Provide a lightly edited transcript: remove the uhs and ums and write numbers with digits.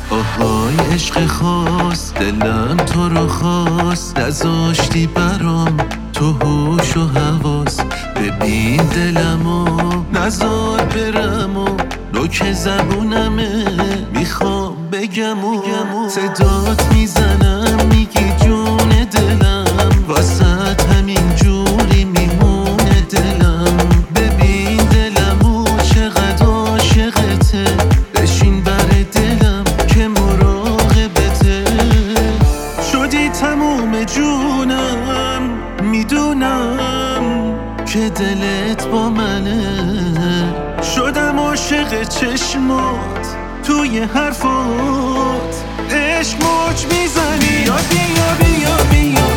آهای عشق خاص، دلم تو رو خواست، نذاشتی برام تو هوش و حواس. ببین دلمو نذار برم و نوک زبونمه، میخوام بگم و صدات میزنم، میگی جون دلم، واسط همین جوری میمونه دلم. ببین دلمو چقدر عاشقته، بشین بر دلم که مراقبته. شدی تموم جونم، میدونم که دلت با منه. شدم عاشق چشمات، توی حرفات عشق موج میزنی. بیا بیا بیا بیا